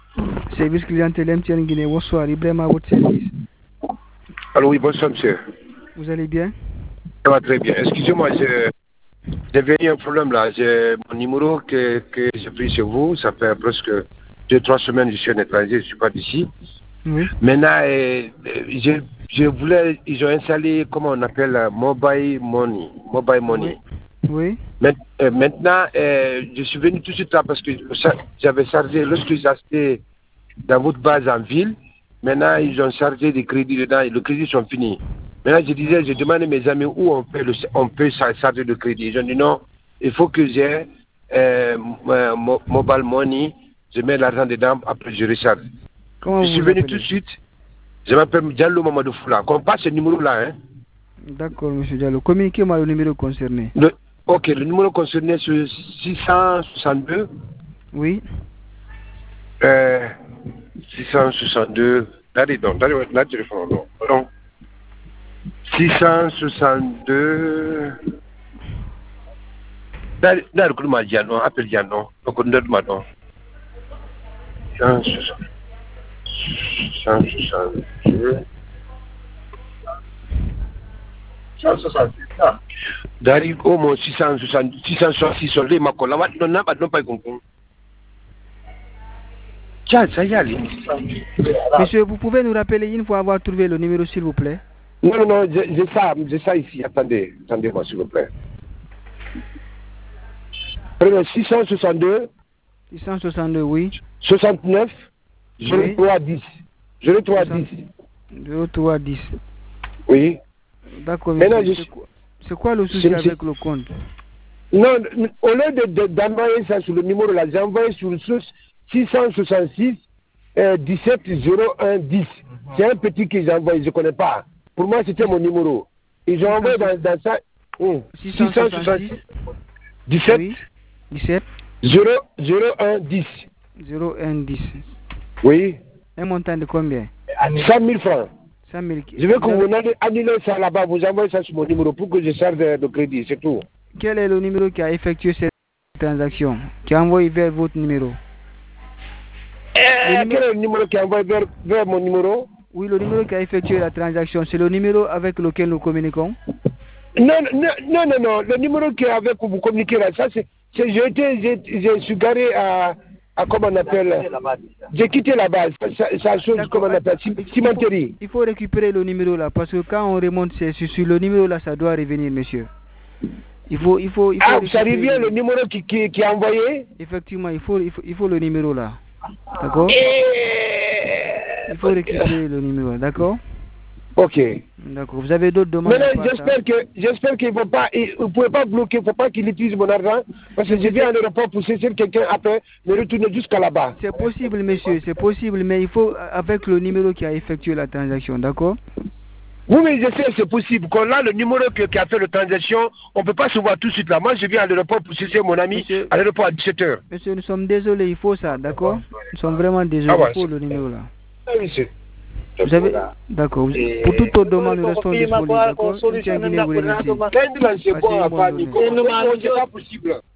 Service clientèle MTN Guinée, bonsoir, Ibrahim à votre service. Allô, oui, bonsoir, monsieur. Vous allez bien? Ça va très bien. Excusez-moi, j'ai venu un problème là. J'ai mon numéro que j'ai pris chez vous, ça fait presque 2-3 semaines que je suis un étranger, je ne suis pas d'ici. Oui. Maintenant, je voulais, ils ont installé, comment on appelle, Mobile Money. Mobile Money. Oui. Maintenant, je suis venu tout de suite là parce que j'avais chargé, lorsque j'ai acheté dans votre base en ville, maintenant ils ont chargé des crédits dedans et les crédits sont finis. Maintenant, je demandais à mes amis où on peut charger de crédit. Ils ont dit non, il faut que j'ai Mobile Money, je mets l'argent dedans, après je recharge. Comment je suis vous venu appelez? tout de suite. Je m'appelle Diallo Mamadou Foula. Qu'on passe ce numéro-là, hein? D'accord, monsieur Diallo. Communiquez-moi le numéro concerné. Ok, le numéro concerné c'est 662. Oui. 662. Là, téléphone, non. 662. Là, le coup de Diallo, appelle Diallo. Donc, on donne maintenant. 662. 666. Dari au moins 666 sur les macola. Non, non, pas compris. Tiens, ça y est. Monsieur, vous pouvez nous rappeler une fois avoir trouvé le numéro, s'il vous plaît? Non, j'ai ça ici. Attendez-moi, s'il vous plaît. 662. 662, oui. 69. 0310. 0310. 0310. Oui. D'accord, monsieur. C'est quoi le souci avec le compte? Non, au lieu d'envoyer ça sur le numéro là, j'ai envoyé sur le 666 17 01 10. C'est un petit que j'ai envoyé, je ne connais pas. Pour moi, c'était mon numéro. Ils ont envoyé dans ça 666 17 oui. 17 01 10. 01 10. Oui. Un montant de combien? 100 000 francs. 100 000. Je veux que vous annulez ça là-bas, vous envoyez ça sur mon numéro pour que je charge de crédit, c'est tout. Quel est le numéro qui a effectué cette transaction, qui a envoyé vers votre numéro? Quel est le numéro qui a envoyé vers mon numéro? Oui, le numéro qui a effectué la transaction, c'est le numéro avec lequel nous communiquons? Non, le numéro qui est avec vous communiquez là, ça c'est, je suis garé à comment on appelle, j'ai quitté la base, ça chose, comment on appelle, cimenterie. Il faut récupérer le numéro là, parce que quand on remonte sur le numéro là, ça doit revenir, monsieur. Il faut ça revient le numéro qui a envoyé? Effectivement, il faut le numéro là. D'accord? Il faut récupérer le numéro, d'accord? Ok. D'accord. Vous avez d'autres demandes? Maintenant, j'espère qu'ils ne pouvez pas bloquer, il ne faut pas qu'ils utilisent mon argent, parce que je viens à l'aéroport pour saisir quelqu'un après, me retourner jusqu'à là-bas. C'est possible, monsieur, c'est possible, mais il faut avec le numéro qui a effectué la transaction, d'accord? Oui, je sais, c'est possible. Quand là, le numéro qui a fait la transaction, on ne peut pas se voir tout de suite là. Moi, je viens à l'aéroport pour saisir mon ami à l'aéroport à 17h. Monsieur, nous sommes désolés, il faut ça, d'accord? Nous sommes vraiment désolés, il faut le numéro là. Oui, c'est... Vous avez... D'accord. Pour toute autre demande, nous restons disponibles, d'accord? C'est pas possible.